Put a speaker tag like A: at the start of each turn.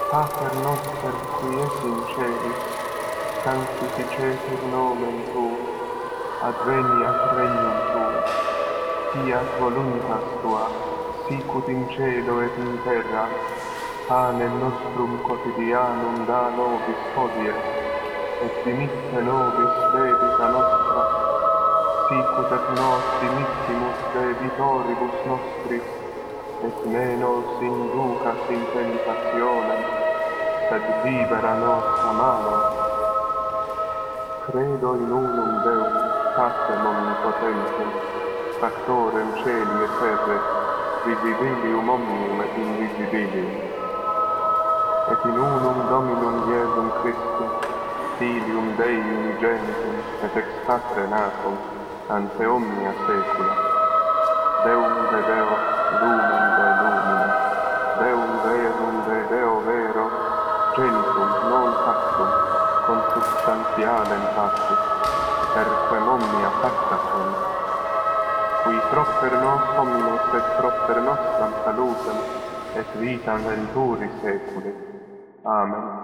A: Pater noster qui es in celis, sanctificetur nomen tuum, adveniat regnum tuum, fiat voluntas tua, sicut in cielo et in terra. Panem nostrum quotidianum da nobis hodie, et dimitte nobis debita nostra, sicut et nos dimittimus debitoribus nostris, et ne nos inducas in tentationem, sed libera nos a malo. Credo in unum Deum, Patrem omnipotentem, Factorem celi et terre, visibilium omnium et invisibilium, et in unum Dominum Iesum Christum, Filium Dei unigenitum, et ex Patre natum, ante omnia saecula, Deum de Deo, lumen de lumina, Deum verum de Deo vero, genitum non factum, consubstantialem factus, per quem omnia facta sunt, qui propter nos homines et propter nostram salutem, et vitam venturi seculi. Amen.